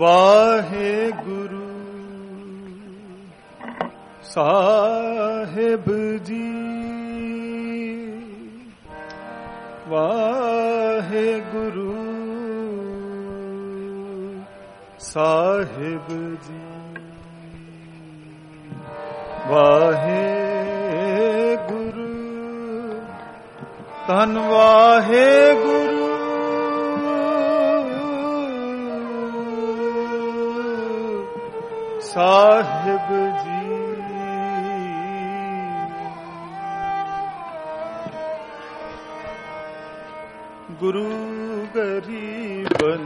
वाहे गुरु साहिब जी, वाहे गुरु साहिब जी, वाहे गुरु धन वाहे गुरु साहिब जी। गुरु गरीबन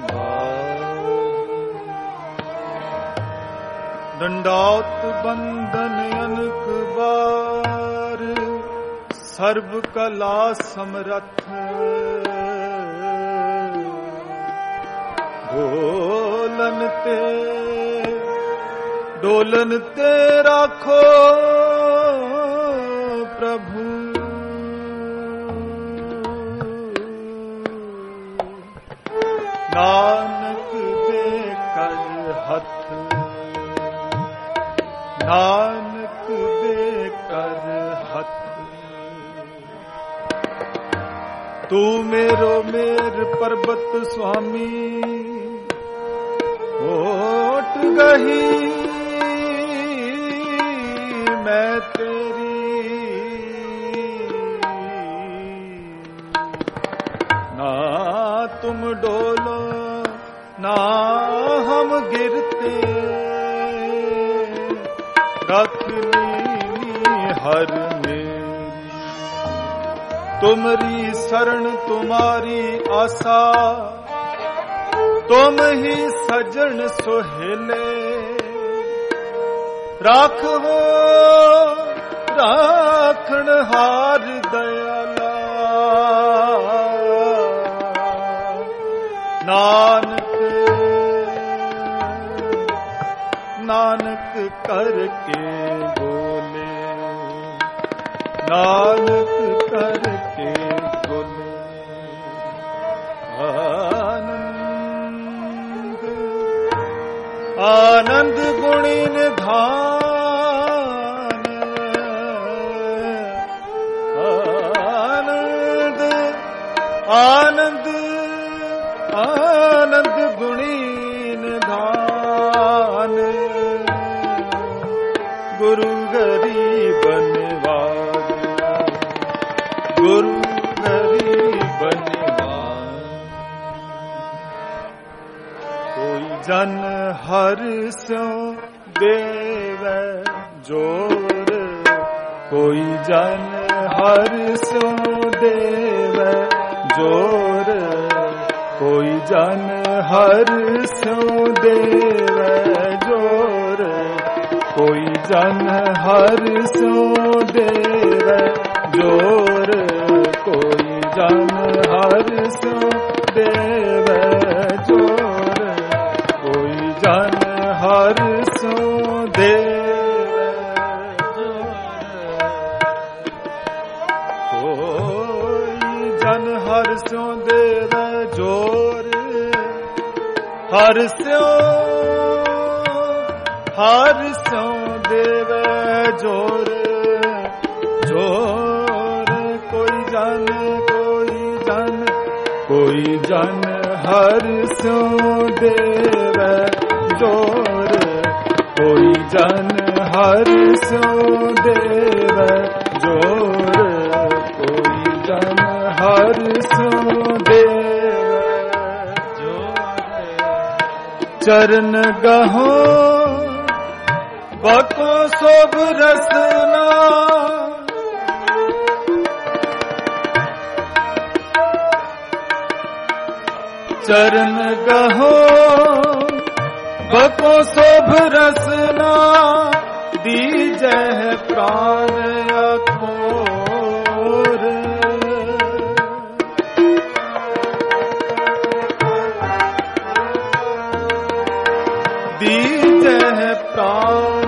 दंडात बंधन अनक बार, सर्व कला समरथ डोलन ते राखो प्रभु। नानक दे कर हथ, नानक दे कर हथ। तू मेरो मेर पर्वत स्वामी, ओट गही मैं तेरी। ना तुम डोलो ना हम गिरते, रखनी हर मेरी। तुम्हारी शरण तुम्हारी आशा, तुम ही सजन सोहेले। राखो राखण हार दयाला, नानक नानक करके बोले, नानक करके बोले। आनंद आनंद गुणी निधान, आनंद आनंद आनंद गुणी निधान। गुरु गरीबन वाग, गुरु गरीबन वाग। कोई जन हर स्यों देवै जोर, कोई जन हर स्यों देवै जोर। कोई जन हर स्यों देवै जोर, कोई जन हर स्यों देवै जोर। कोई जन हर स्यों देवै जोर, कोई जन हर स्यों देवै जोर। कोई जन हर स्यों देवै जोर, हर स्यों देवै जोर जोर। कोई जन हर स्यों देवै जोर, कोई जन हर स्यों देवै जोर। कोई जन हर स्यों देवै जोर। चरण गहो बको सोभ रसना, चरण गहो बको शोभ रसना। दीजै प्राण अकोर, दीजै प्राण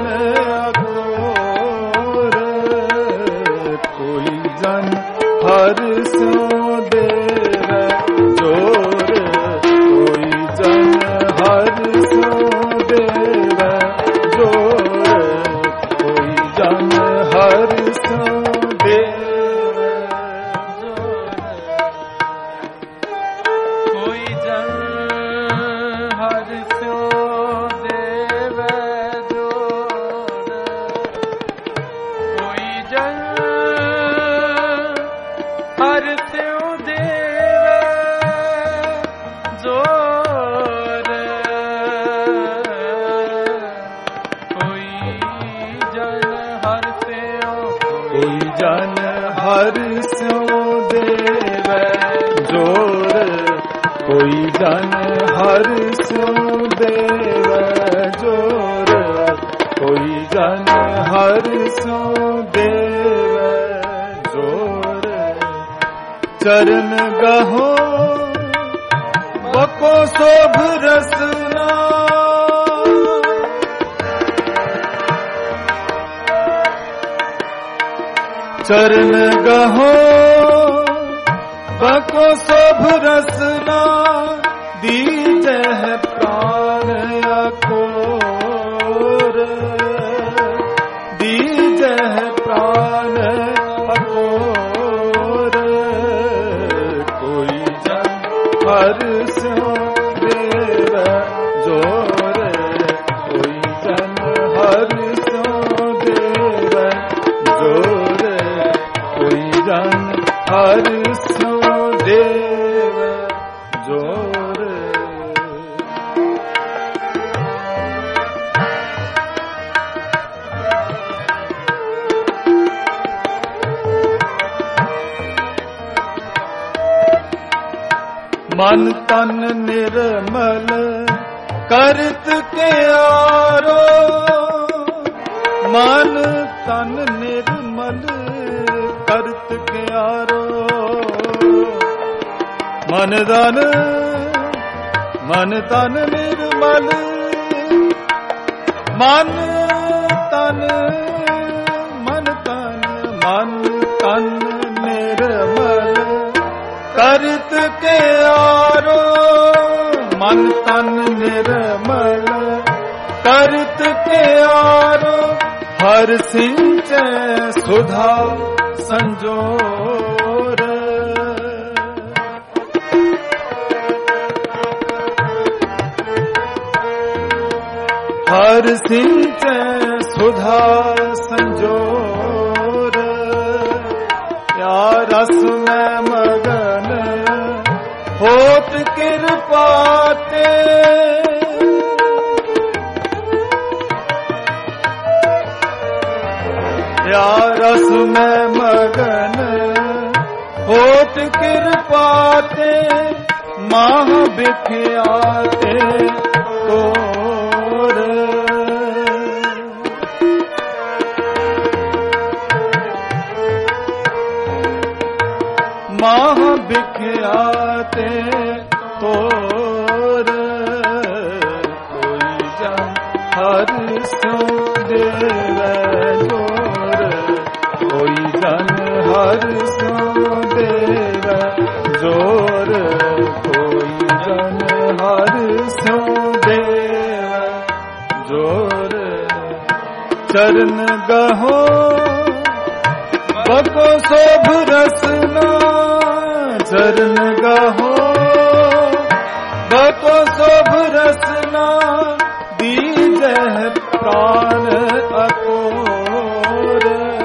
अकोर। कोई जन हर स्यों देवै जोर, कोई जन हर हर त्यों देवे जोर, कोई जन हर त्यों, कोई जन हर स्यों देवे जोर, कोई जन हर स्यों देवे जोर, कोई जन हर स्यों देवे जोर। चरण गहो बको शोभ रसना, चरण गहो बको शोभ रसना, दीजै प्राण अकोर, दीजै प्राण अकोर, कोई जन हर स्यों देवे जोर, कोई जन हर स्यों देवे जोर, कोई जन हर स्यों देवे जोर। मन तन निर्मल करत के आरो, मन तन निर्मल करत के आरो, मन तन निर्मल, मन तन निर्मल करत के आरो, मन तन निर्मल करत के आरो, हर सिंचै सुधा संजोर, हर सिंचै सुधा संजोर, या रस में मगन होत कृपाते, या रस में मगन होत कृपाते, माह बिख्याते तोर, माह बिख्याते तोर, कोई जन हर स्यों देवे जोर, कोई जन हर स्यों देवे जोर, कोई जन हर स्यों देवे जोर। चरण गहो बको शोभ रसना, चरण गहो बको शोभ रसना, दीजै प्राण अकोर,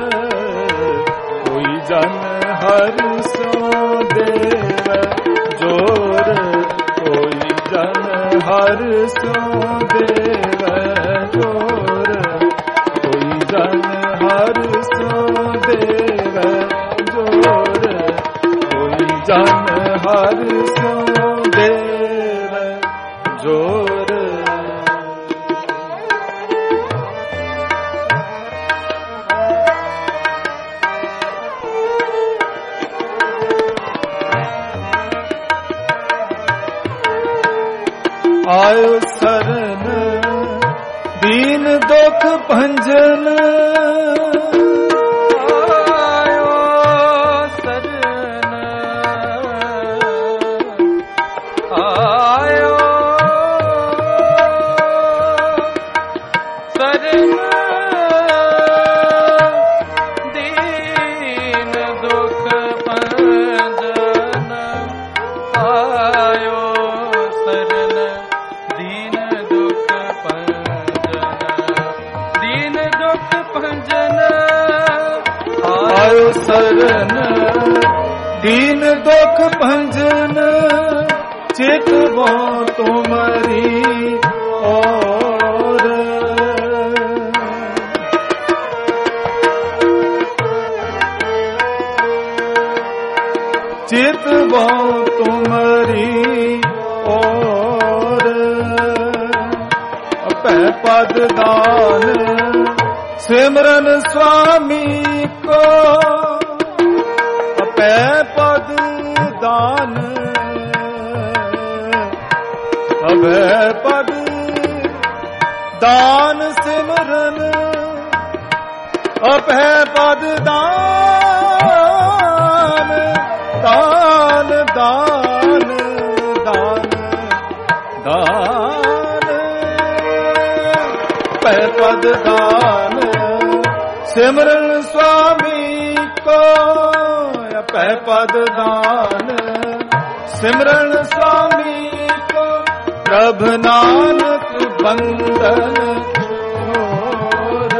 कोई जन हर स्यों देवे जोर, कोई जन हर स्यों देवे जोर, कोई जन हर स्यों देवे जोर, कोई जन हर स्यों देवे जोर। आयो शरण दीन दुख भंजन, आयो शरण, आयो शरण दीन दुख भंजन, आयो शरण दीन दुख भंजन, आयो शरण दीन दुख भंजन चितवो तुम्हारी और चितवो तुम्हारी और अपै पद दान सिमरन स्वामी को अपै पद दान अभय पद दान सिमरन अभय पद दान दान दान दान दान अभय पद दान सिमरन स्वामी को अभय पद दान सिमरन स्वामी को प्रभ नानक बंदन छोड़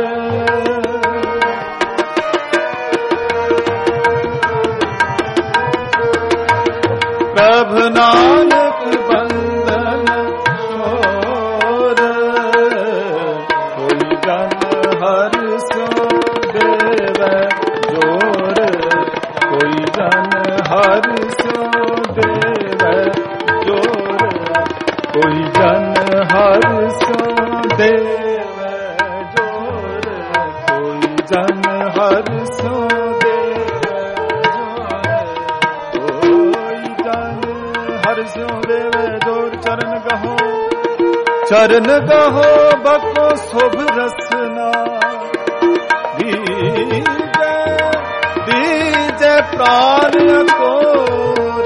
प्रभ नानक बंदन छोड़ कोई जन हर सो देव जोर कोई जन हर सो देव जोर कोई जन हर सो देव जोर कोई जन हर सो देव जोर कोई जन हर सो देव जोर चरण गहो बको शुभ रसना दीजे प्राण कोर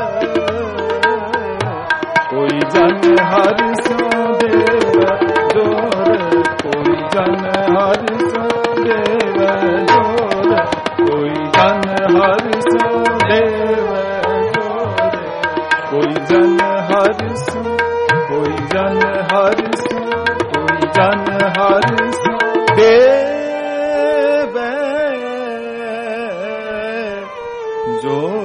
कोई जन हर सो देव जोर कोई जन हर सो देव जोर कोई जन हर सो देव जोर कोई जन हर सो कोई जन हर सो कोई जन हर सो देव जोर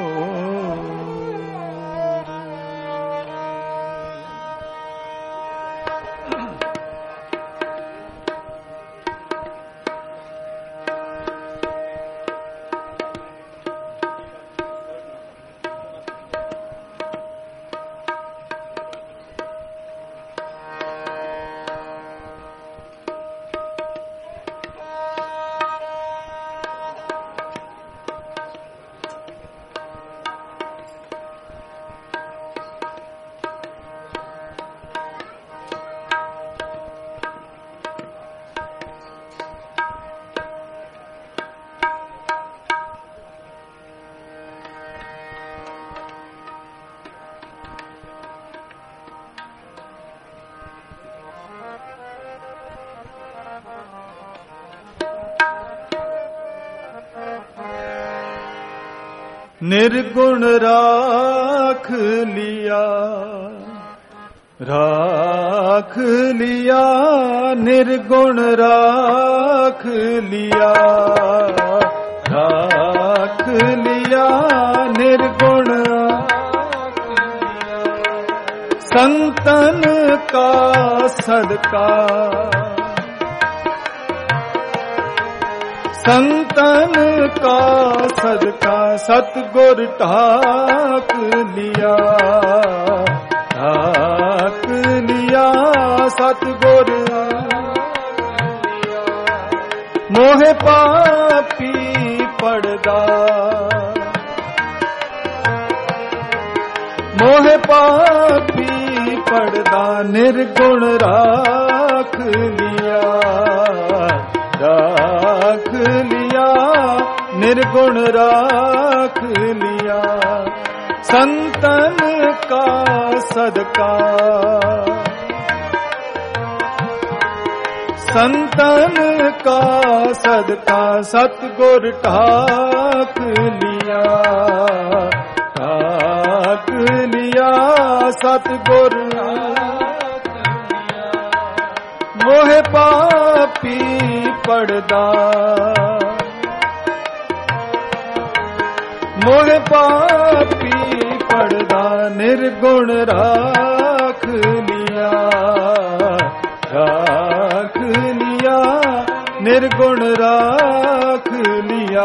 निर्गुण राख लिया निर्गुण राख लिया निर्गुण संतन का सदका संतन का सदका सतगुर ढाक लिया सतगुर मोहे पापी पड़दा मोहे पापी पड़दा निर्गुण राख लिया निर्गुण राख लिया संतन का सदका संतन का सदका सतगुर ढाक लिया सतगुर मोहे पापी पड़दा मोह पापी पड़दा निर्गुण राख लिया, राख लिया, निर्गुण राख लिया।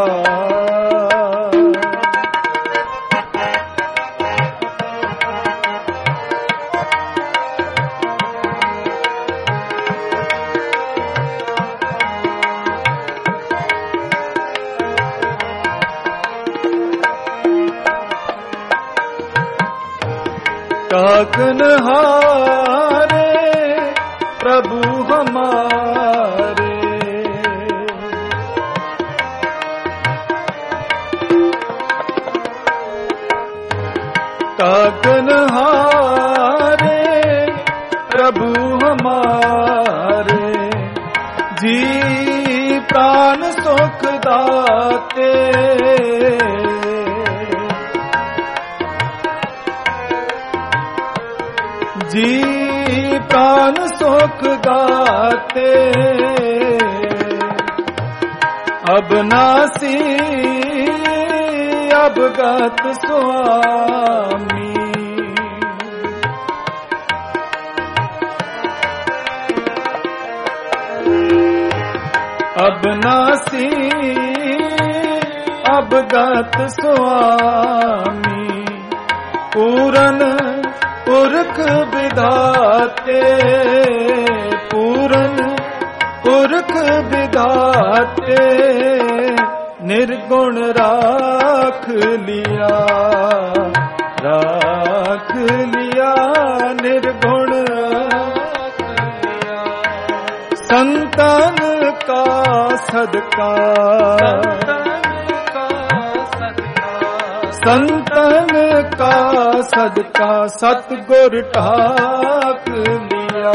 काकन हारे प्रभु हमारे, काकन हारे प्रभु हमारे, जी प्राण सुख दाते, जी प्राण सुख गाते। अब नासी अब गत स्वामी, अब नासी अब गत स्वामी, पूरन पुरख विधाते, पूरन पुरख विधाते, निर्गुण राख लिया, राख लिया, निर्गुण राख लिया। संतन का सदका, संतन का सदका, सतगुर ठाक लिया,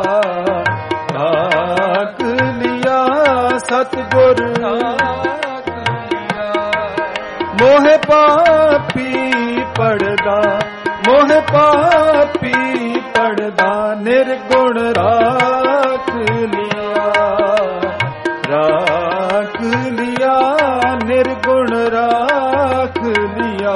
ठाक लिया, सतगुर ठाक लिया। मोह पापी पड़दा, मोह पापी पड़दा, निर्गुण राख लिया, राख लिया, निर्गुण राख लिया।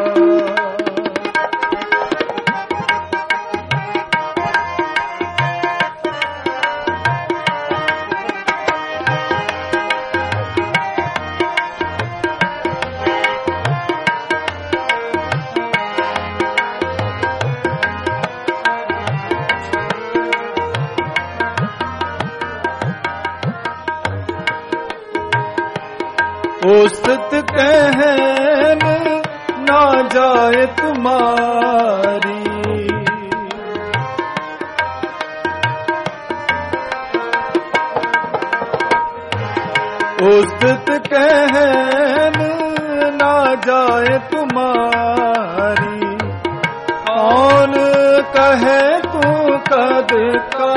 ओसत कहन ना जाए तुम्हारी, ओसत कहन ना जाए तुम्हारी। कौन कहे तू कद का,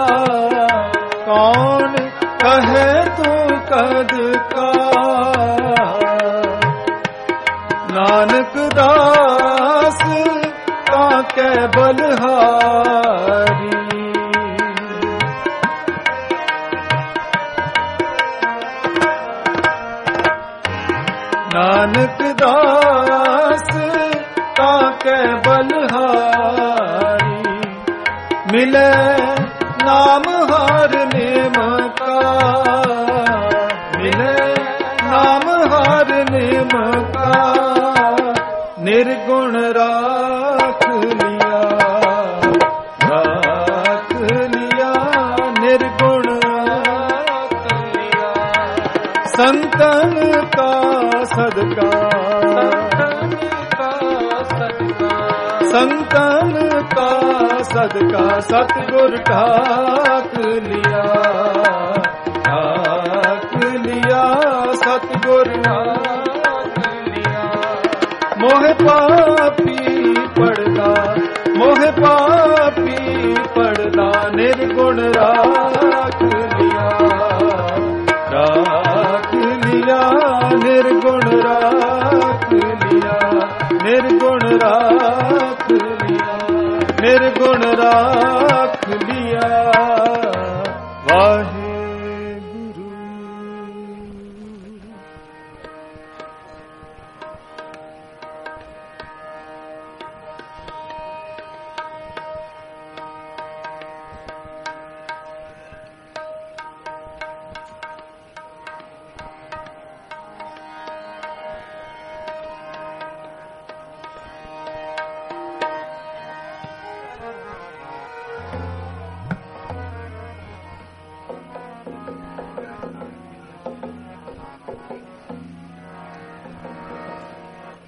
कौन कहे तू कद का। नानक दास ताके बलहारी, नानक दास ताके बलहारी। मिले नाम हार नेम का, मिले नाम हार नेम का। निर्गुण राख लिया, राख लिया, निर्गुण राख लिया। संतन का सदका, संतन का सदका, सतगुर ठाक लिया, ठाक लिया, सतगुर ठाक लिया। मोह पापी पड़दा, मोह पापी पड़दा, निर्गुण राख लिया, राख लिया, निर्गुण राख लिया, निर्गुण राख लिया, निर्गुण राख लिया। वाहे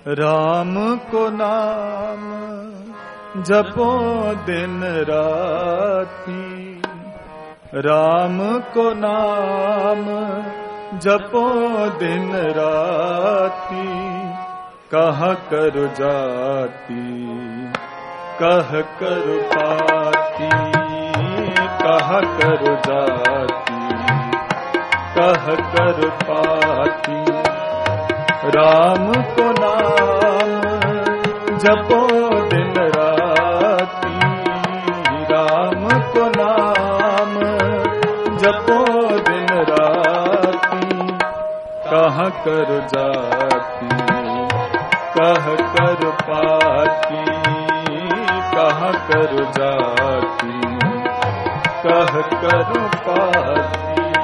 राम को नाम जपो दिन राती, राम को नाम जपो दिन राती, कहा करो जाती कह करो पाती, कहा करो जाती कह करो पाती, राम को नाम जपो दिन राती, राम को नाम जपो दिन राती, कहाँ कर जाती कह कर पाती, कहाँ कर जाती कह कर पाती।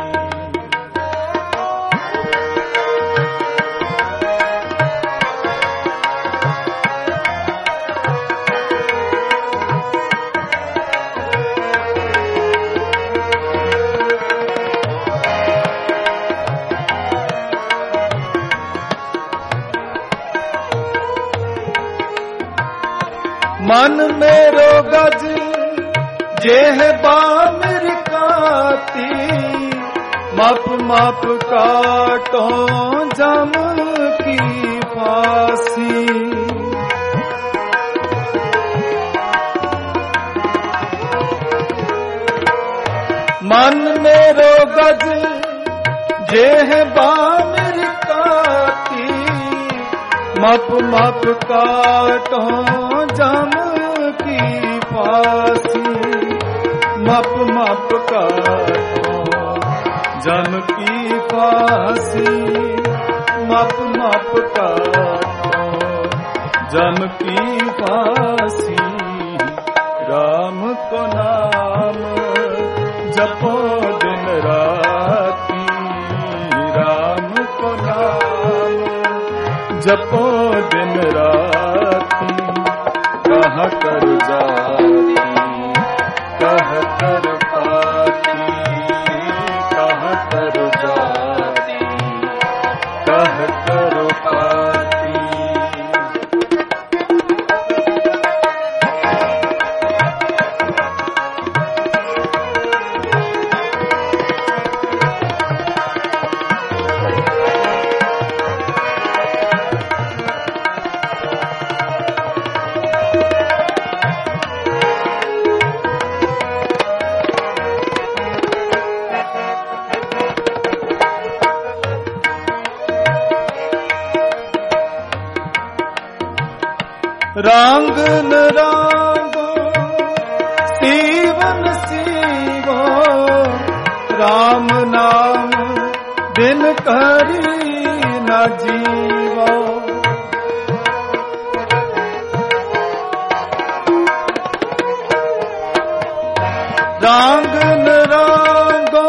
मन मेरो गज जेह बामिर काती, माप माप काटो जम की फांसी, मन मेरो गज जेह बामिर काती, माप माप काटो जम की फांसी, माप माप काटो जम की फांसी, माप माप काटो जम की फांसी, राम को नाम जपो दिन राती, राम को नाम जपो दिन राती, कहाँ कर जाती कह कर पाती, कहाँ कर जाती कह कर पाती। रांग न रांगो सीवन सीवो, राम नाम बिन करी न जीवो, रांग न रांगो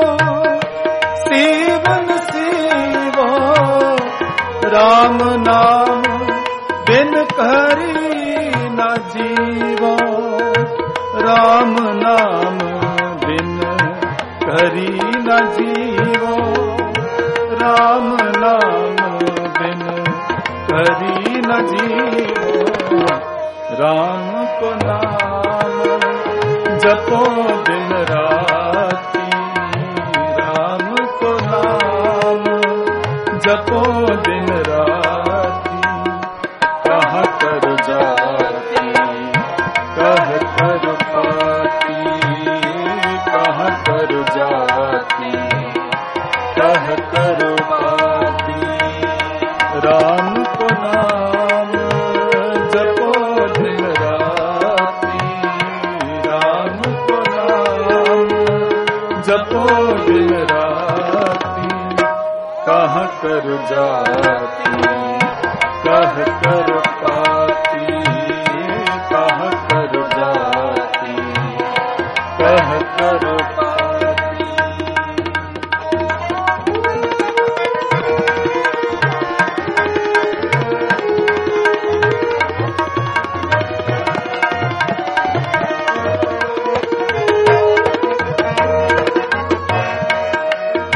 सीवन सीवो, राम नाम बिन करी न जीवो, राम नाम बिन करी न जीवो, राम नाम बिन करी न जीवो, राम को नाम जपो दिन राती, राम को नाम जपो दिन राती, कहाँ कर जाती कह कर पाती, कहाँ कर जाती कह कर पाती, राम को नाम जपो दिन राती, राम को नाम जपो दिन राती, कहाँ कर जाती कह कर पाती, कहाँ कर जाती कह कर पाती।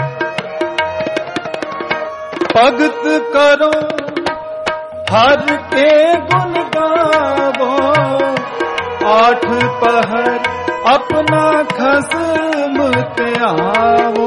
भगत करो हर के गुण गावो, आठ पहर अपना खसम त्यावो।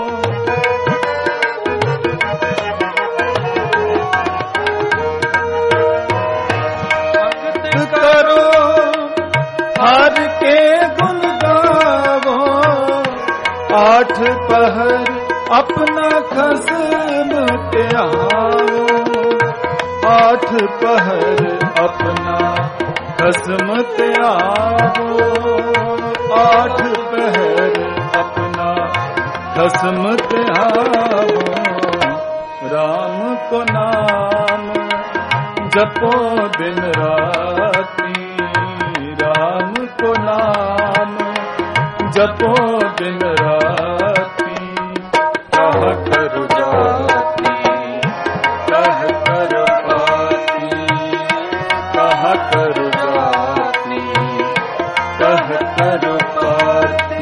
भक्त करो हर के गुण गावो, आठ पहर अपना खसम त्यावो। आठ पहर अपना खसम त्यावो, आठ पहर अपना खसम त्यावो। राम को नाम जपो दिन राती, राम को नाम जपो दिन राती। कह कर जाती कह कर पाती, कह कर जाती कह कर पाती।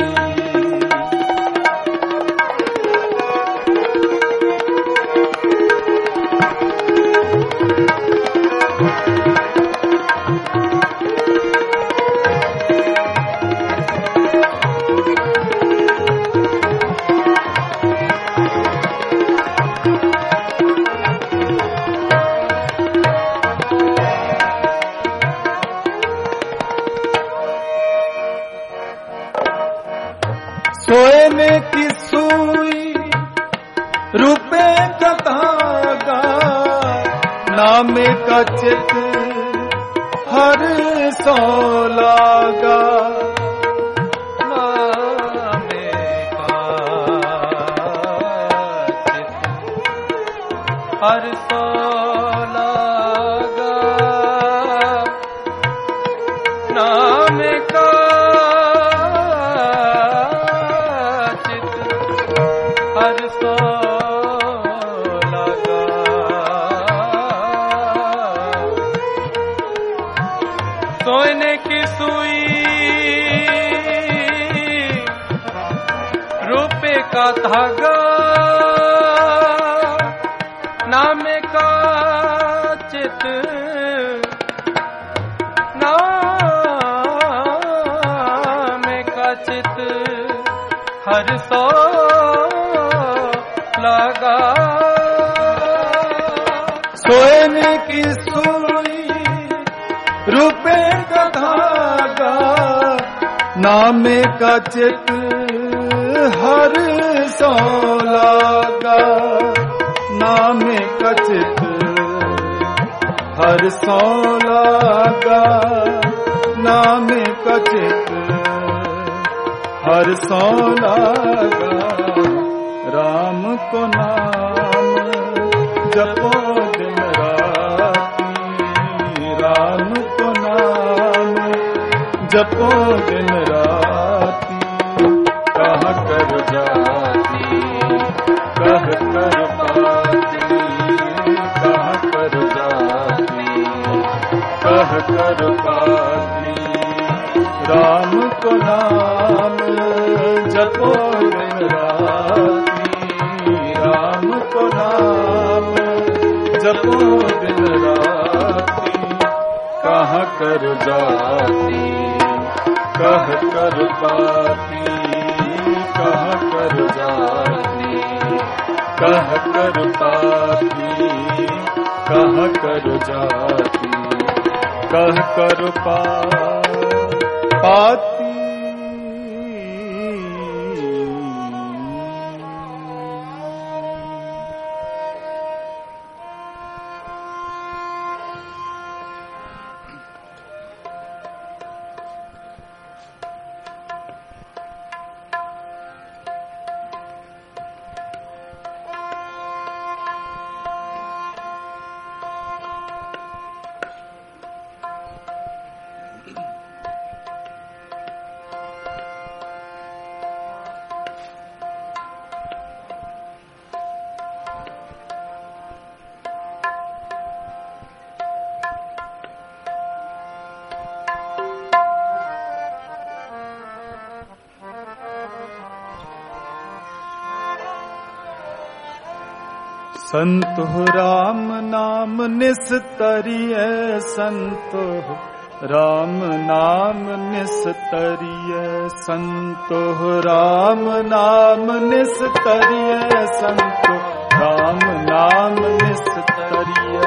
सोने की सुई रुपए का धागा, नामे का चित हर सौ लागा। नामे का चित हर सौ लागा, नामे का हर सौ लगा। सोने की सुई रुपए का धागा, नामे का चित नामे का चित हर सौ लगा। सोने की सुई रुपए का धागा, नामे का चित हर सौ लगा। नामे का चित हर सौ लगा, नामे का चित हर सौ लगा। राम को नाम जपो दिन राती, राम को नाम जपो दिन राती। कह कर जाती कह कर पाती, कह कर जाती कह कर पाती। राम को नाम जपो दिन राती, राम को नाम जपो दिन राती। कह कर जाती कह कर पाती, कह कर जाती कह कर पाती, कह कर जाती कह कर पाती। संतो राम नाम निस्तरिय संतो राम नाम निस्तरिय संतो राम नाम निस्तरिय संतो राम नाम निस्तरिय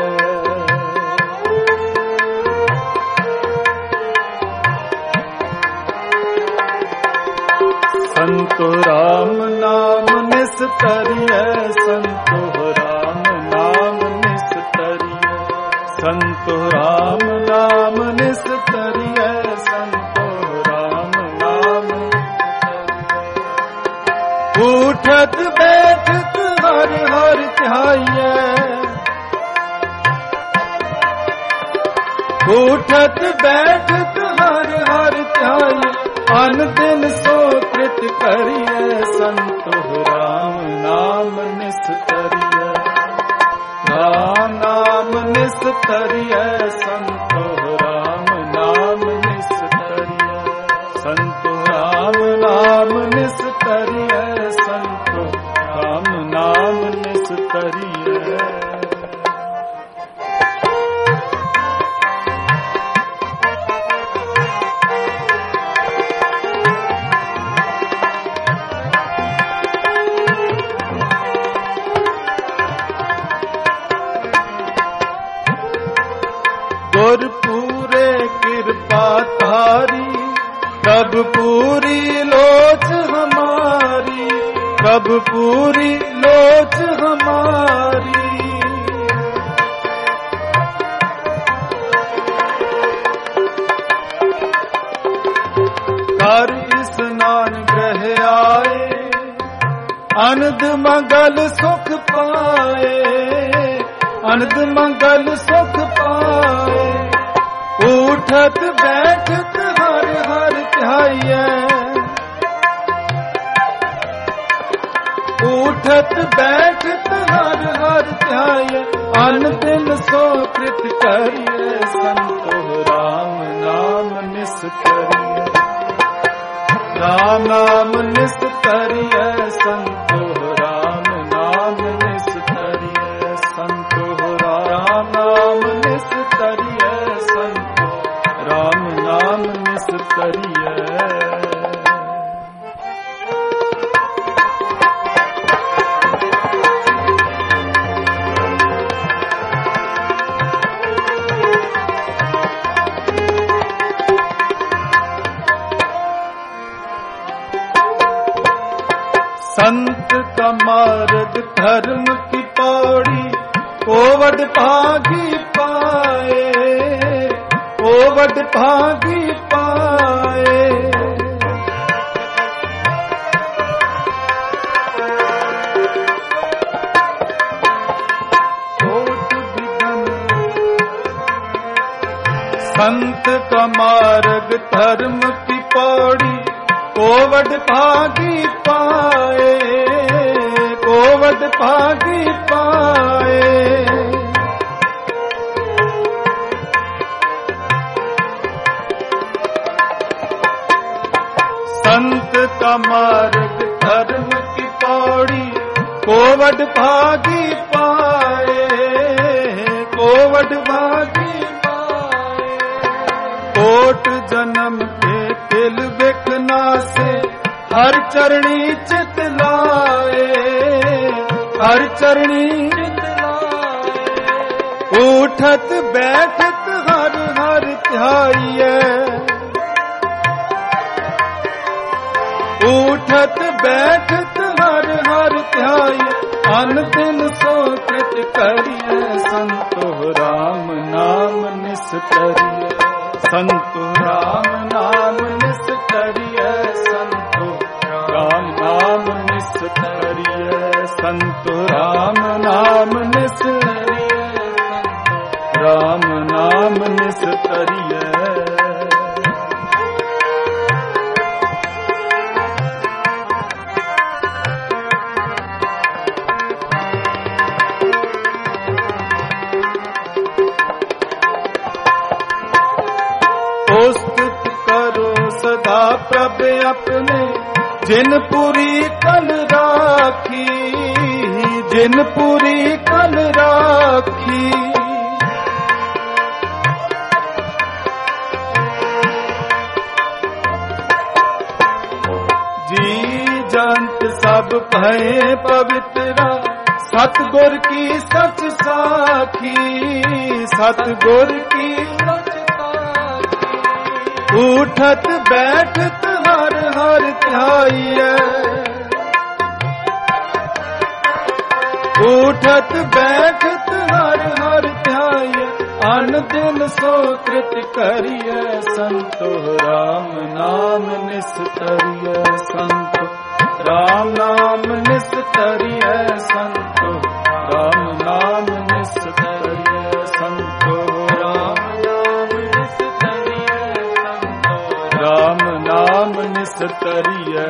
संतो राम नाम निस्तरिय संतो राम नाम निस्तरिय संतो राम नाम निस्तरिय संतो राम नाम उठत बैठत हर हर ध्याये उठत बैठत हर हर ध्याये अन दिन सो कृत करिय संतो राम नाम निस्तरिय राम नाम निस्तरिय संतो राम नाम निस्तरिय संतो राम नाम निस्तरिय संतो राम नाम निस्तरिय गुर पूरे कृपा थारी कब पूरी लोच हमारी कब पूरी लोच हमारी कर स्नान ग्रह आए अनद मंगल सुख पाए अनद मंगल सुख पाए उठत बैठत हर हर ध्याये उठत बैठत हर हर ध्याये अन दिन सो कृत करिय संतो राम नाम निस्तरिय राम नाम निस्तरिय संतो राम नाम निस्तरिय संतो राम नाम निस्तरिय संतो राम नाम निस्तरिय संत का मार्ग धर्म की पौड़ी कोवड भागी पाए कोवड भागी पाए कोट विघ्न संत का मार्ग धर्म की पौड़ी कोवड भागी पाए कोवड भागी पाए संत का मार्ग धर्म की पौड़ी कोवड भागी पाए कोवड भागी पाए कोट जन्म के तिल बिकना से हर चरणी चित लाए हर चरणी चित लाए उठत बैठत हर हर ध्याये उठत बैठत हर हर ध्याये अन दिन सो कृत करिय संतो राम नाम निस्तरिय संतो राम नाम निस्तरिय संतो राम नाम निस्तरिय संतो राम नाम निस्तरिय राम नाम निस्तरिय स्तुत करो सदा प्रभ अपने जिन पुरी कल राखी जिन पूरी कल राखी। जी जंत सब भये पवित्रा, सतगुर की सच साखी, सतगुर की सच साखी। उठत बैठत हर हर ध्याइए, उठत बैठत हर हर ध्याइए। अन दिन सो कृत करिए, संतो राम नाम निस्तरिए। संतो राम नाम निस्तरिए, संतो राम नाम निस्तरिए। संतो राम नाम निस्तरिए, संतो राम नाम निस्तरिए।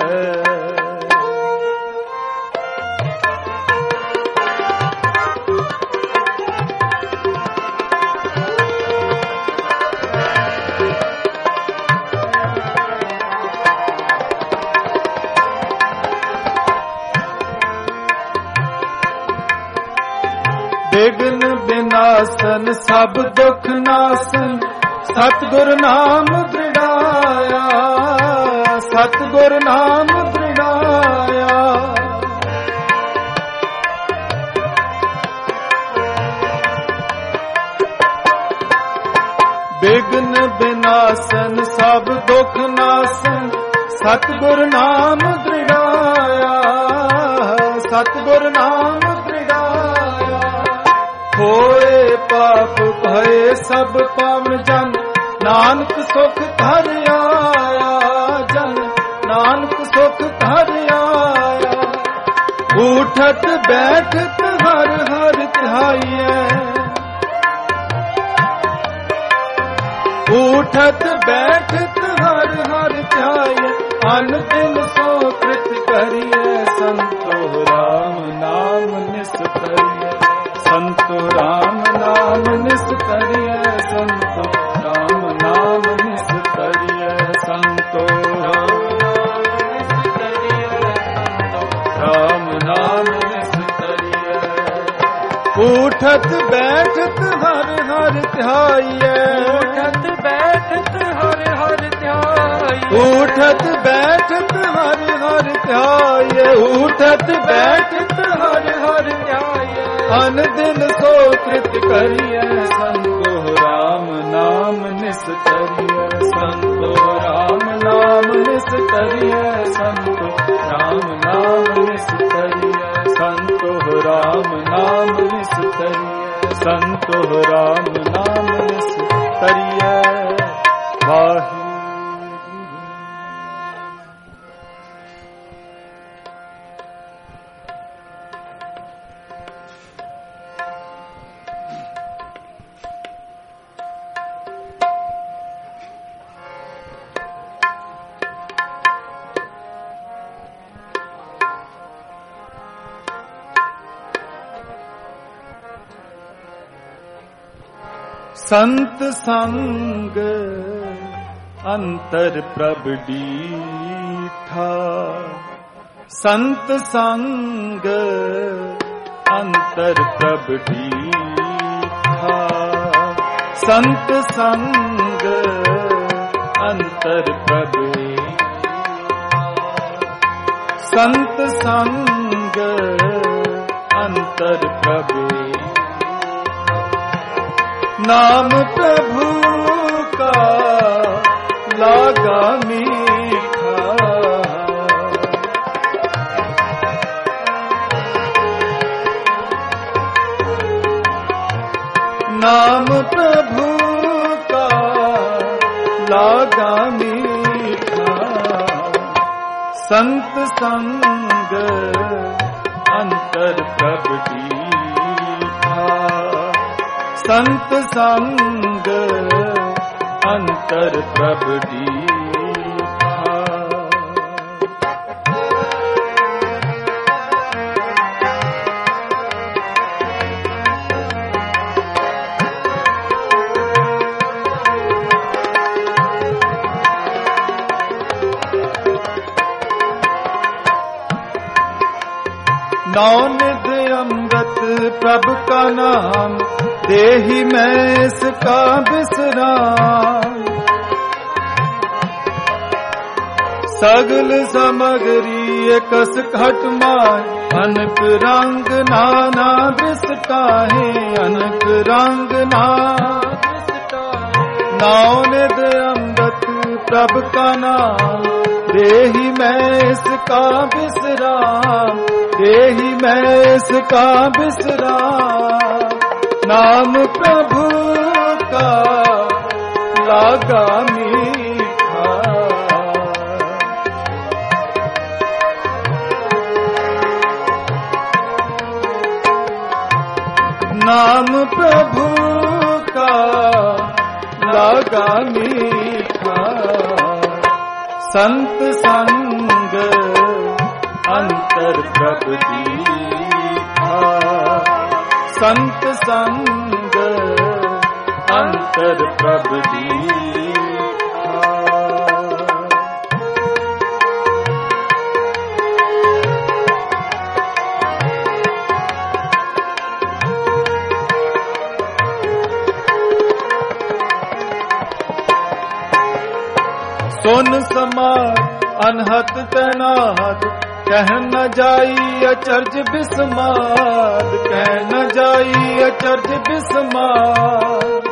विघ्न विनाशन सब दुख नाशन, सतगुर नाम दृढ़ाया, सतगुर नाम दृढ़ाया। विघ्न विनाशन सब दुख नाशन, सतगुर नाम दृढ़ाया, सतगुर नाम दृढ़ाया। होए पाप भये सब पाम जन, नानक सुख धर आया जन, नानक सुख धर आया। उठत बैठत हर हर ध्याइए, उठत बैठत हर हर ध्याइए। अन दिन सो कृत करिए, संतो राम नाम निस्तरिए। संतो राम नाम निस्तरिए, संतो राम नाम निस्तरिए। संतो राम नाम निस्तरिए। उठत बैठत हर हर ध्याइए, उठत बैठत हर हर ध्याइए। उठत बैठत हर हर ध्याइए, उठत बैठत हर हर ध्याइए। अन दिन सो कृत करिए, संतो राम नाम निस्तरिए। संतो राम नाम निस्तरिए, संतो राम नाम निस्तरिए। संतो राम नाम निस्तरिए, संतो राम नाम निस्तरिए। वाहिगुरु। संत संग अंतर प्रभ डीठा, संत संग अंतर प्रभ डीठा। संत संग अंतर प्रभ, संत संग अंतर प्रभ। नाम प्रभु का लागा मीठा, नाम प्रभु का लागा मीठा। संत संग अंतर प्रभ डीठा, संत संग अंतर प्रभ डीठा। नौ निध प्रभु का नाम, देहि मैं इसका विश्राम। सगल सामग्री एकस घट माय, अनक रंग नाना विसटाहे, अनक रंग नाव निध अमृत प्रभु का नाम, देहि मैं इसका विश्राम, देहि मैं इसका विश्राम। नाम प्रभु का लागा मीठा, नाम प्रभु का लागा मीठा। संत संग अंतर प्रभु दीठा, संत संग अंतर प्रभु दीठा। सुन समार अनहत तैनात, कह न जाई अचर्ज बिस्माद, कह न जाई अचर्ज बिस्माद।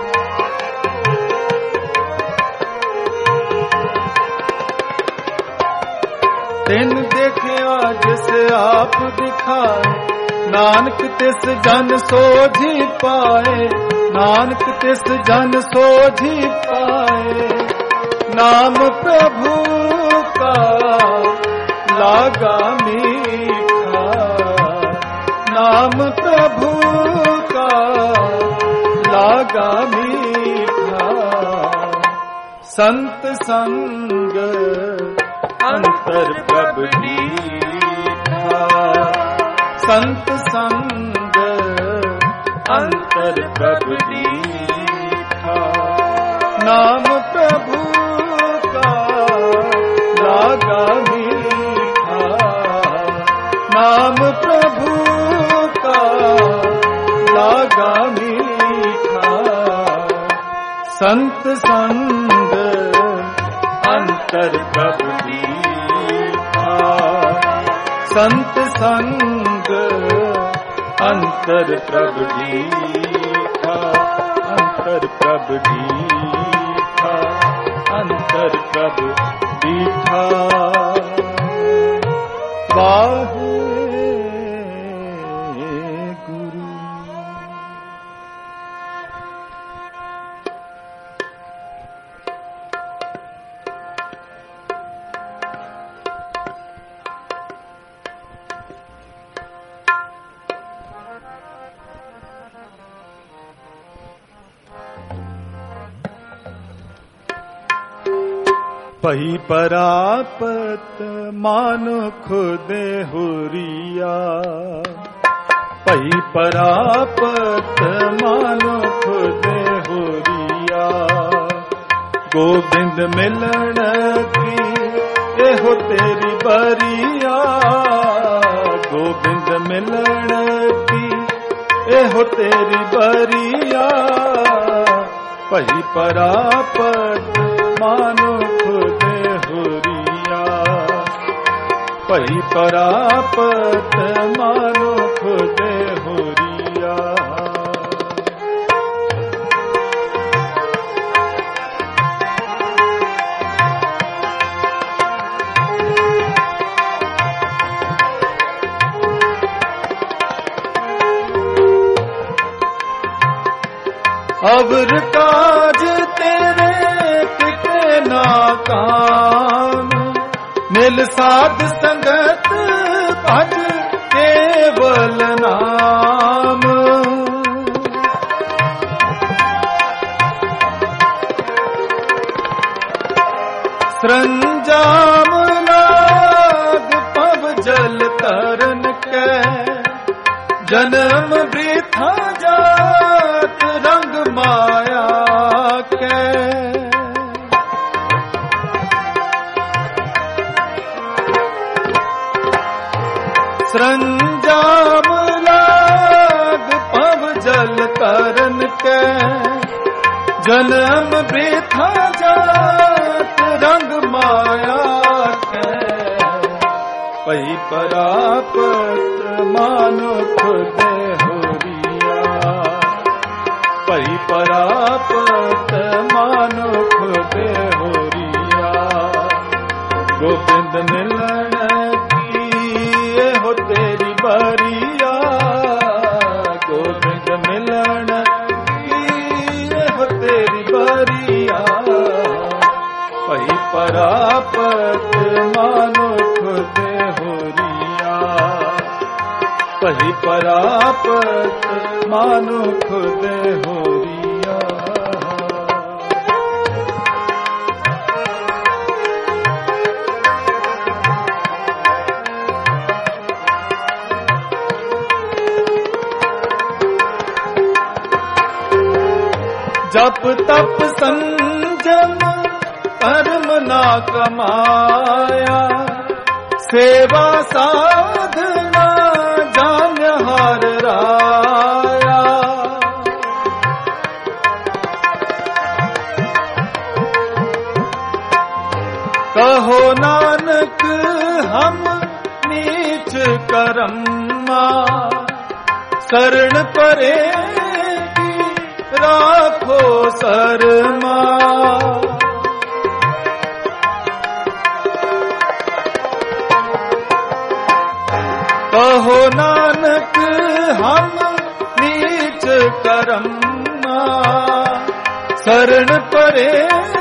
तिन देखिया जिसे आप दिखाए, नानक तिस जन सोझी पाए, नानक तिस जन सोझी पाए। नाम प्रभु का लागा मीठा, नाम प्रभु का लागा मीठा। संत संग अंतर प्रभु दीठा, संत संग अंतर प्रभु दीठा। नाम प्रभु लागा मीठा, नाम प्रभु का लागा मीठा। संत संग अंतर प्रभु दीठा, संत संग अंतर प्रभु दीठा, अंतर प्रभु दीठा, अंतर प्रभु दीठा। वाहे गुरु। पही परापत मानो खुदे हुरिया, पही परापत मानो खुदे हुरिया। गोविंद मिलन की एहो तेरी बरिया, गोविंद मिलन की एहो तेरी बरिया। पही परापत मानो खुदे हुरिया, पही परापत मानो खुदे हुरिया। अवर काज तेरे टिके ना काम, मिल साध संगत भज केवल नाम। सरंजाम लाग पव जल तरन के, जन्म वृथा जात रंग माया के। सरंजाम लाग के जन्म वृथा जात रंग माया के पही परापत मानुख देहुरिया पही परापत मानुख देहुरिया गोविंद मिलन की हो तेरी बरिया गोविंद मिलन की हो तेरी बरिया पही परापत मानुख देहुरिया पही परापत मानुख देहुरिया जप तप संजम कर्म ना कमाया सेवा साधना जान हर राया कहो नानक हम नीच करम्मा शरण परे राखो शर्मा कहो नानक हम नीच करम्मा शरण परे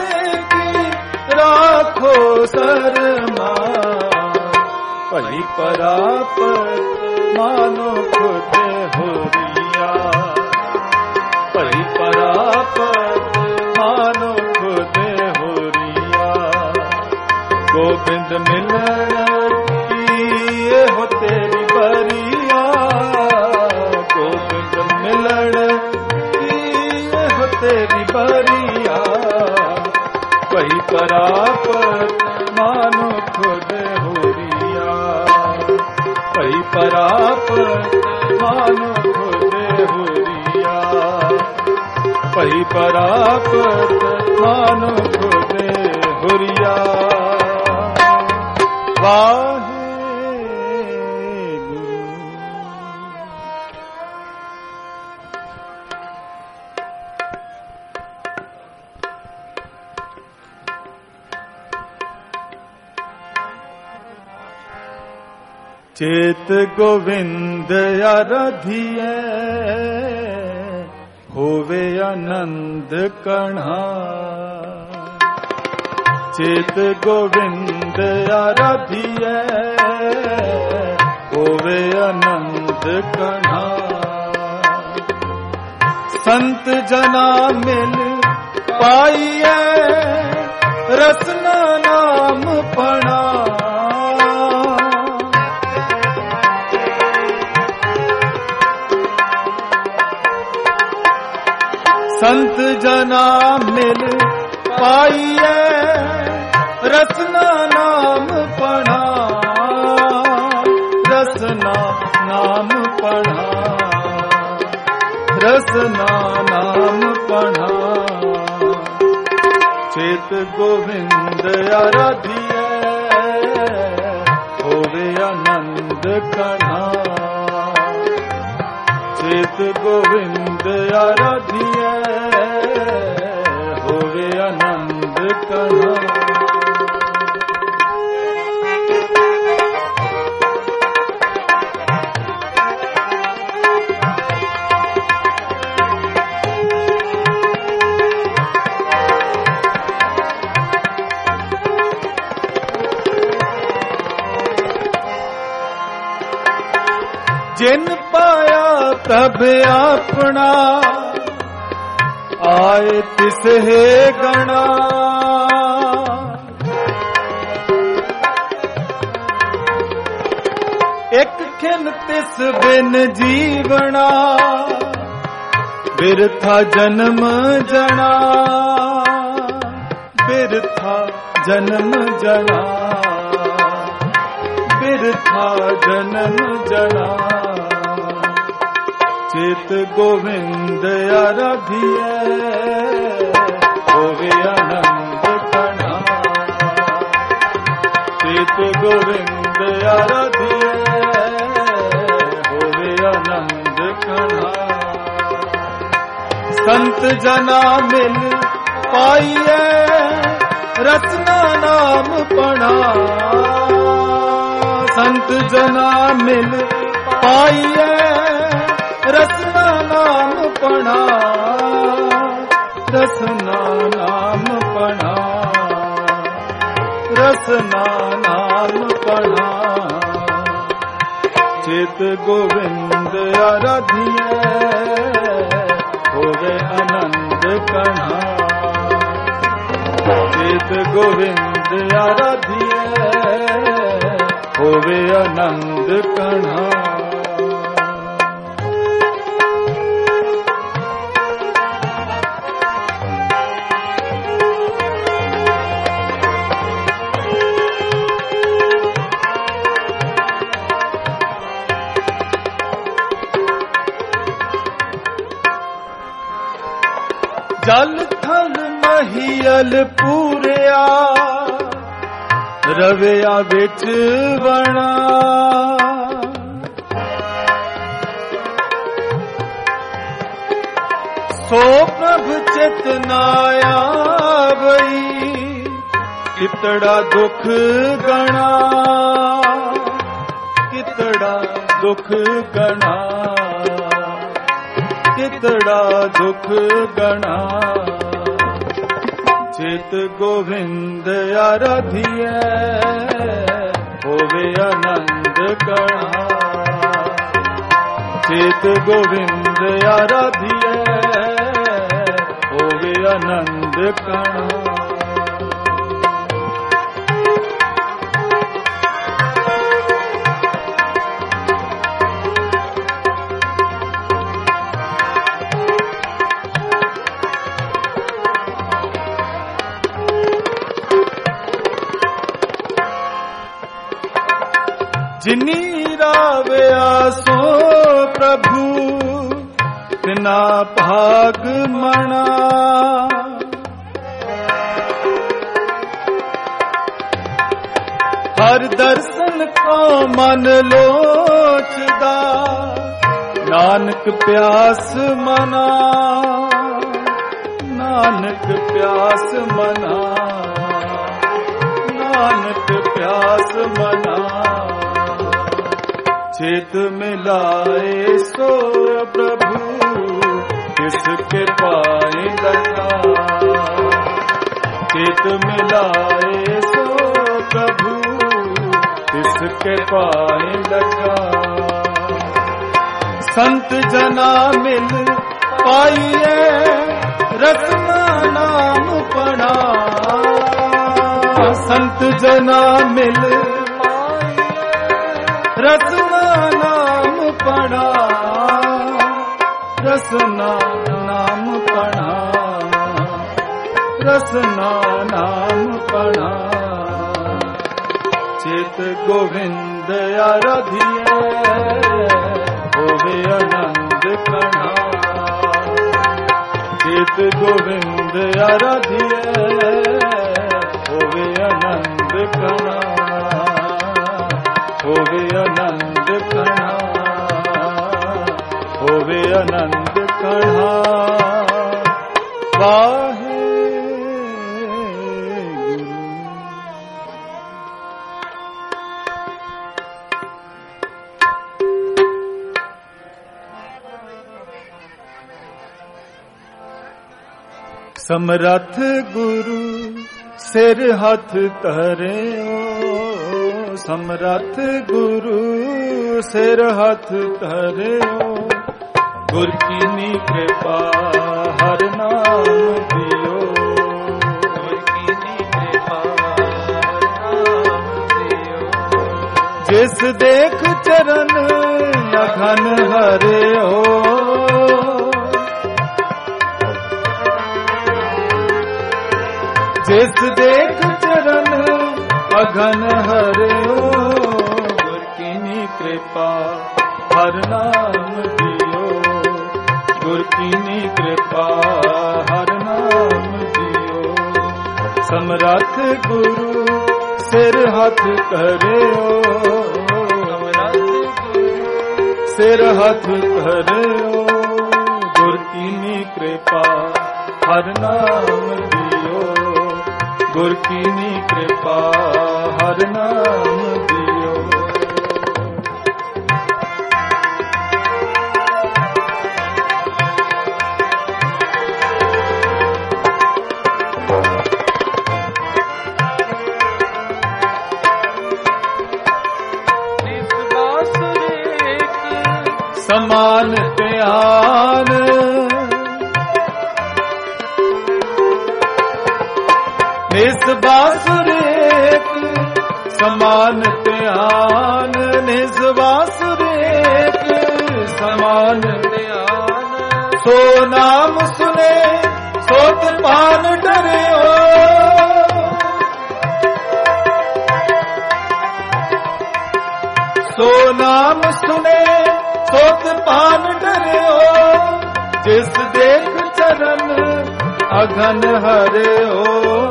राखो शर्मा पही परापत मानुख देहुरिया पही परापत मानुख देहुरिया गोविंद मिलन की हो तेरी बरिया गोविंद मिलन की हो तेरी बरिया पही परापत मानुख देहुरिया पही परापत मानुख देहुरिया पही परापत मानुख देहुरिया वाहे चेत गोविंद आराधिए होवे आनंद कणा चेत गोविंद आराधिए होवे आनंद कणा संत जना मिल पाइए रसना नाम पणा संत जना मिल पाइए रसना नाम पढ़ा रसना नाम पढ़ा रसना नाम पढ़ा चेत गोविंद आराधिए होवे आनंद कणा चेत गोविंद आराधिए होवे आनंद कणा जिन पाया तब अपना आए तिस है गणा एक खिन तिस बिन जीवना बिरथा जन्म जना बिरथा जन्म जना बिरथा जन्म जना चित गोविंद आराधिए होवे आनंद कणा। चित गोविंद आराधिए होवे आनंद कणा। संत जना मिल पाइए रत्ना नाम पढ़ा। संत जना मिल पाइए रत्ना नाम पढ़ा। रसना नाम पढ़ा। रसना नाम पढ़ा। चित गोविंद आराधिए होवे आनंद कणा। चित गोविंद आराधिए होवे आनंद कणा। जल थल महियल पूरिया रविया बिच बना। सो प्रभु चेतनाया बई कितड़ा दुख गणा। कितड़ा दुख गणा। कितड़ा दुख गणा। चित गोविंद आराधिए होवे आनंद कणा। चित गोविंद आराधिए होवे आनंद कणा। जिनी रावया सो प्रभु तिना भाग मना। हर दर्शन को मन लोचदा नानक प्यास मना। नानक प्यास मना। नानक प्यास मना। चित मिलाए सो प्रभु किसके पाए लगा। चित मिलाए सो प्रभु किसके पाए लगा। संत जना मिल पाइए रत्ना नाम पढ़ा। संत जना मिल रत्ना नाम पढ़ा। रसना नाम पढ़ा। रसना नाम पढ़ा। चित गोविंद आराधिए होवे आनंद कणा। चित गोविंद आराधिए होवे आनंद कणा। होवे आनंद कणा। होवे आनंद कणा। वाहे समरथ गुरु सिर हाथ धरे। समरथ गुरु सिर हाथ धरे। गुर कीनी कृपा हर नाम दियो। गुर कीनी कृपा हर नाम दियो। जिस देख चरण अघन हरे हो। जिस देख चरण अघन हरे हो। गुर कीनी कृपा हर नाम दियो। गुर कीनी कृपा हर नाम दियो। समरथ गुरु सिर हाथ करियो, सिर हाथ करियो। गुर कीनी कृपा हर नाम दियो, गुर कीनी कृपा हर नाम दियो। समान प्यार निस बासुर एक, समान प्यान निस बासुर एक, समान प्यान। सो नाम सुने सोत पान डरे हो, सो नाम सुने सोत पान डरे हो। जिस देख चरण अघन हरे हो,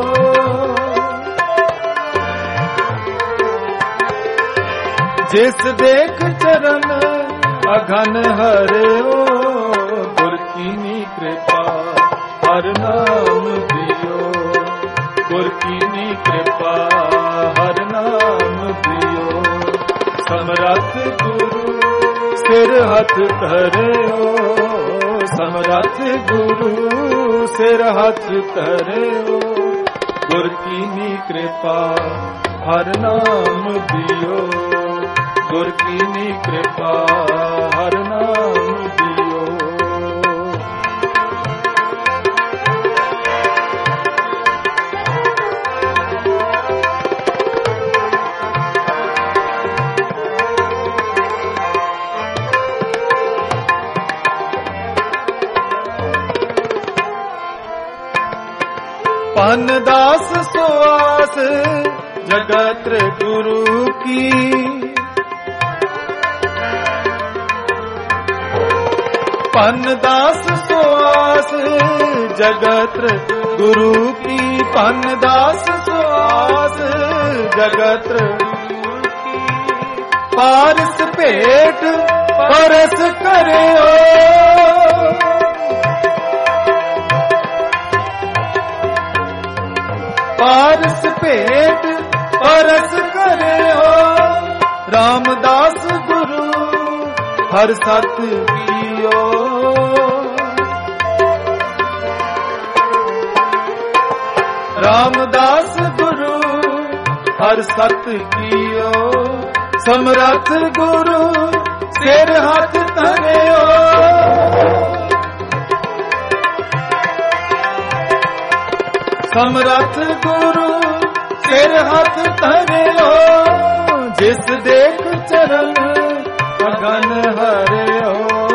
जिस देख चरण अघन हरे हो। गुर कीनी कृपा हर नाम दियो, गुर कीनी कृपा हर नाम दियो। समरथ गुरु सिर हाथ धरियो, समरथ गुरु सिर हाथ धरियो। गुर कीनी कृपा हर नाम दियो, गुर कीनी कृपा हर नाम दियो। पन दास सुआस जगत गुरु की, पन दास सुआस जगत गुरु की, पन दास सुआस जगत गुरु की। पारस पेट परस करे हो, पारस पेट परस करे हो। रामदास गुरु हर सत कियो, रामदास गुरु हर सत कियो। समरथ गुरु सिर हाथ धरियो, समरथ गुरु सिर हाथ धरियो। जिस देख चरण अगन हरियो,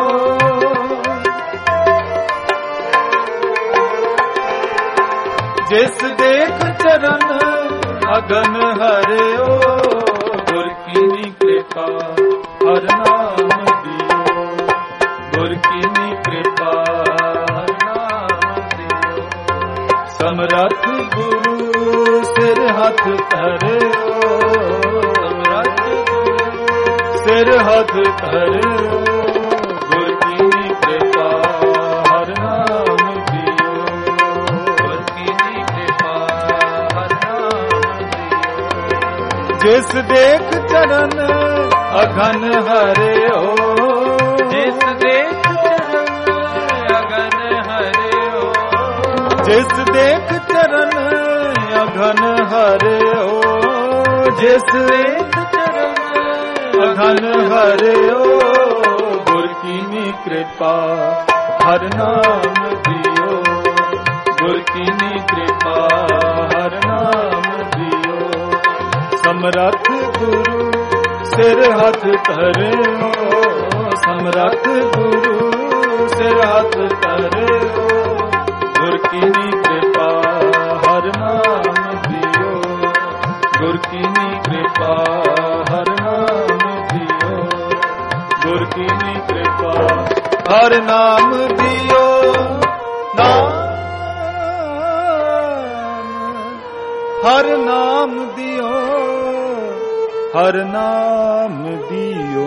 जिस देख चरण अगन हरियो। गुर कीनी कृपा हर नाम दियो, गुर कीनी कृपा हर नाम दियो। समरथ गुरु सिर हाथ धरियो, समरथ गुरु सिर हाथ धरियो। गुर कीनी कृपा हर नाम दियो, गुर कीनी कृपा हर नाम दियो। जिस देख चरण अघन हरियो, जिस देख चरण अघन हरियो। जिस देख चरण अघन हरियो, जिस देख चरण अघन हरियो। गुर कीनी कृपा हर नाम दियो, गुर कीनी कृपा हर नाम दियो। समरथ गुरु सिर हाथ धरियो, समरथ गुरु सिर हाथ धरियो। गुर कीनी कृपा हर नाम दियो, गुर कीनी कृपा हर नाम दियो, गुर कीनी कृपा ਹਰ ਨਾਮ ਦਿਓ ਨਾਮ, ਹਰ ਨਾਮ ਦਿਓ, ਹਰ ਨਾਮ ਦਿਓ।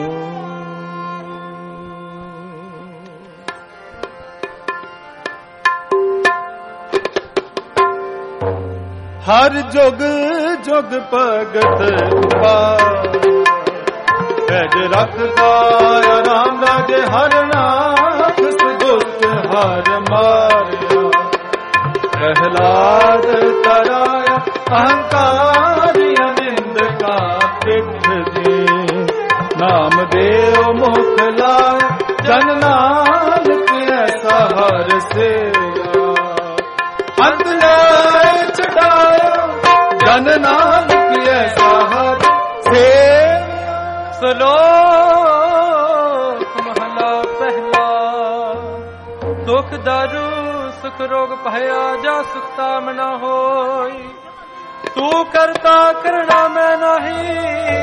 ਹਰ ਜੁਗ ਜੁਗ ਭਗਤ ਪਾਇਆ, ਪੈਜ ਰੱਖਦਾ ਆਰਾਮ ਰਾਜੇ ਹਰ ਨਾਥ ਸੁਦੁੱਤ ਹਰ ਮਾਰਿਆ। ਪ੍ਰਹਿਲਾਦ ਤਰਾਇਆ ਅਹੰਕਾਰੀ ਅਨਿੰਦ ਕਾ ਪਿੱਠ ਦੇ, ਨਾਮ ਦੇਵ ਮੁਖ ਲਾਇਆ ਜਨ ਨਾਨਕ ਐਸਾ ਹਰ ਸੇਵਾ। ਅੰਤ ਲੈ ਛਡਾਇਆ ਜਨ ਨਾਨਕ ਐਸਾ ਹਰ ਸੇਵਾ। ਸ਼ਲੋਕ ਮਹਲਾ ਪਹਿਲਾ। ਦੁਖ ਦਾਰੂ ਸੁਖ ਰੋਗ ਭਇਆ, ਜਾ ਸੁਖ ਤਾਮ ਨ ਹੋਈ। ਤੂੰ ਕਰਤਾ ਕਰਣਾ ਮੈਂ ਨਹੀਂ,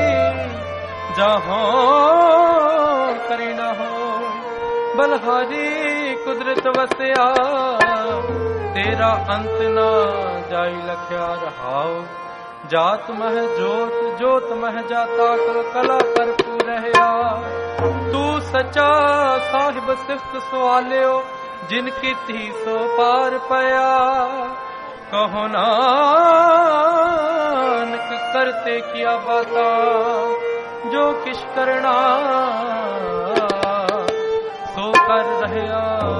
ਜਹਾਂ ਕਰੀ ਨ ਹੋਈ। ਬਲਹਾਰੀ ਕੁਦਰਤ ਵਸਿਆ, ਤੇਰਾ ਅੰਤ ਨਾ ਜਾਈ ਲਖਿਆ ਰਹਾਉ। ਜਾਤ ਮਹਿ ਜੋਤ, ਜੋਤ ਮਹਿ ਜਾਤਾ, ਕਲ ਕਲਾ ਭਰਪੂਰ ਰਹਿਆ। ਤੂੰ ਸੱਚਾ ਸਾਹਿਬ ਸਿਫਤ ਸਵਾਲਿਓ, ਜਿਨ ਕੀਤੀ ਸੋ ਪਾਰ ਪਿਆ। ਕਹੋ ਨਾਨਕ ਕਰਤੇ ਕੀਆ ਬਾਤਾ, ਜੋ ਕਿਛ ਕਰਣਾ ਸੋ ਕਰ ਰਹਿਆ।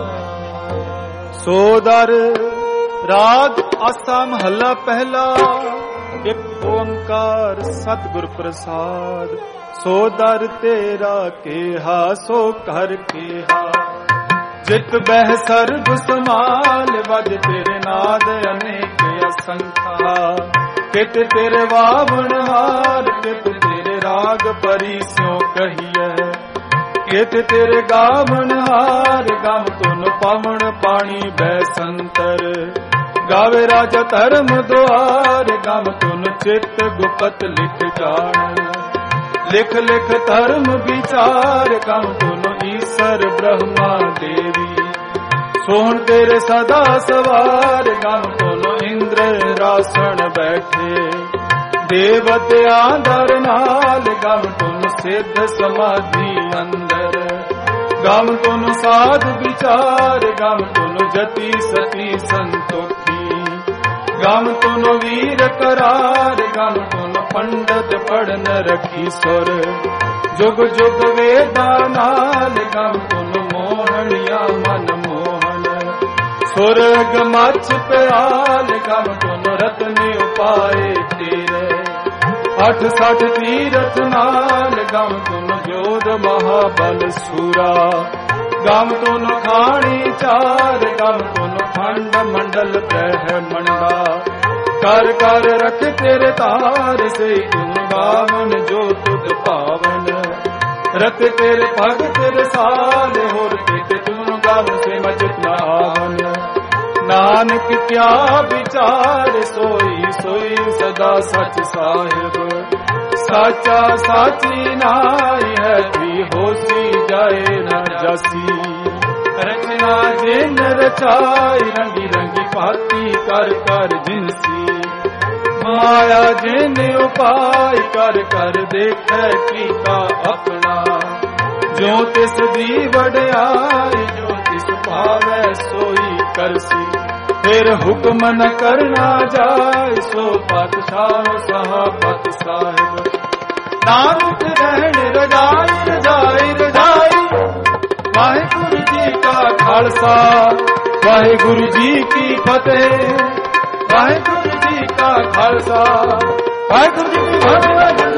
ਸੋ ਦਰ ਰਾਗ ਆਸਾ ਮਹੱਲਾ ਪਹਿਲਾ। ਇੱਕ ਓੰਕਾਰ ਸਤਿਗੁਰ ਪ੍ਰਸਾਦ, ਸੋ ਦਰ ਤੇਰਾ ਕੇਹਾ ਸੋ ਘਰ ਕੇਹਾ। ਜਿਤ ਬਹਿ ਸਰਬ ਸਮਾਲ, ਵਜ ਤੇਰੇ ਨਾਦ ਅਨੇਕ ਅਸੰਖਾ। ਕਿਤ ਤੇਰੇ ਵਾਵਣ ਹਾਰ, ਕਿਤ ਤੇਰੇ ਰਾਗ ਪਰੀ ਸਿਉ ਕਹੀਐ। ਕਿਤ ਤੇਰੇ ਗਾਵਣ ਹਾਰ, ਗਮ ਤੁਨ ਪਾਵਣ ਪਾਣੀ ਬੈ ਸੰਤਰ। ਗਾਵੇ ਰਾਜਾ ਧਰਮ ਦੁਆਰ, ਗਮ ਤੁਨ ਚਿਤ ਗੁਪਤ ਲਿਖ ਜਾਣ। ਲਿਖ ਲਿਖ ਧਰਮ ਵਿਚਾਰ, ਗਮ ਤੁਨ ਈਸਰ ਬ੍ਰਹਮਾ ਦੇਵੀ। ਸੋਹਣ ਤੇਰੇ ਸਦਾ ਸਵਾਰ, ਗਮ ਤੁਨ ਇੰਦਰ ਰਾਸਣ ਬੈਠੇ। ਦੇਵਤਿਆਂ ਦਰ ਨਾਲ, ਗਮ ਤੁਨ ਸਿੱਧ ਸਮਾਧੀ ਅੰਦਰ। ਗਮ ਤੁਨ ਸਾਧ ਵਿਚਾਰ, ਗਮ ਤੁਨ ਜਤੀ ਸਤੀ ਸੰਤੋਖੀ। ਗਮ ਤੁਨ ਵੀਰ ਕਰਾਰ, ਗਮ ਤੁਨ ਪੰਡਤ ਪੜਨ ਰਖੀ ਸੁਰ। ਜੁਗ ਜੁਗ ਵੇਦਾਂ ਨਾਲ, ਗਮ ਤੁਨ ਮੋਹਣਿਆ ਮਨ ਮੋਹਨ। ਸੁਰਗ ਮਛ ਪਿਆਲ, ਗਮ ਤੁਨ ਰਤਨ ਉਪਾਏ ਤੇਰੇ। 68 ਤੀਰਥ ਨਾਲ, ਗਮ ਤੁਨ ਜੋਧ ਮਹਾਬਲ ਸੂਰਾ। ਗਮ ਤੁਨ ਖਾਣੀ ਚਾਰ, ਗਮ ਤੁਨ ਖੰਡ ਮੰਡਲ ਬ੍ਰਹਮੰਡਾ। ਕਰ ਕਰ ਰਖ ਤੇਰੇ ਤਾਰ, ਸੇ ਤੁਨ ਗਾਵਨ ਜੋ ਤੁਧ ਭਾਵਨ। ਰਤ ਤੇਰੇ ਭਗਤ ਰਸਾਲ, ਹੋਰ ਤੇ ਤੁਨ ਗਾਵਨ ਸੇ ਮਚਿਤ ਨਾ ਆਵਨ। ਨਾਨਕ ਕਿਆ ਵਿਚਾਰ, ਸੋਈ ਸੋਈ ਸਦਾ ਸਚ ਸਾਹਿਬ। ਸਾਚਾ ਸਾਚੀ ਨਾਈ ਹੈ, ਵੀ ਹੋਸੀ ਜਾਏ ਨਾ ਜਾਸੀ। ਰਚਨਾ ਜਿਨ ਰਚਾਈ, ਰੰਗੀ ਰੰਗੀ ਭਾਤੀ ਕਰ ਕਰ ਜਿਨਸੀ। ਮਾਇਆ ਜਿਨ ਉਪਾਇ, ਕਰ ਕਰ ਦੇਖੈ ਕੀਤਾ ਆਪਣਾ। ਜੋ ਤਿਸ ਦੀ ਵਡਿਆਈ, ਜੋ ਤਿਸ ਭਾਵੈ ਸੋਈ ਕਰਸੀ। ਫਿਰ ਹੁਕਮ ਨ ਕਰਨਾ ਜਾਏ, ਸੋ ਪਾਤਸ਼ਾਹ ਸਹਾਬਤ ਸਾਹਿਬ। ਨਾਨਕ ਰਹਿਣ ਰਜਾਈ ਰਜਾਈ ਰਜਾਈ। ਵਾਹਿਗੁਰੂ ਜੀ ਕਾ ਖਾਲਸਾ, ਵਾਹਿਗੁਰੂ ਜੀ ਕੀ ਫਤਿਹ। ਵਾਹਿਗੁਰੂ ਜੀ ਕਾ ਖਾਲਸਾ, ਵਾਹਿਗੁਰੂ ਜੀ ਕੀ ਫਤਿਹ।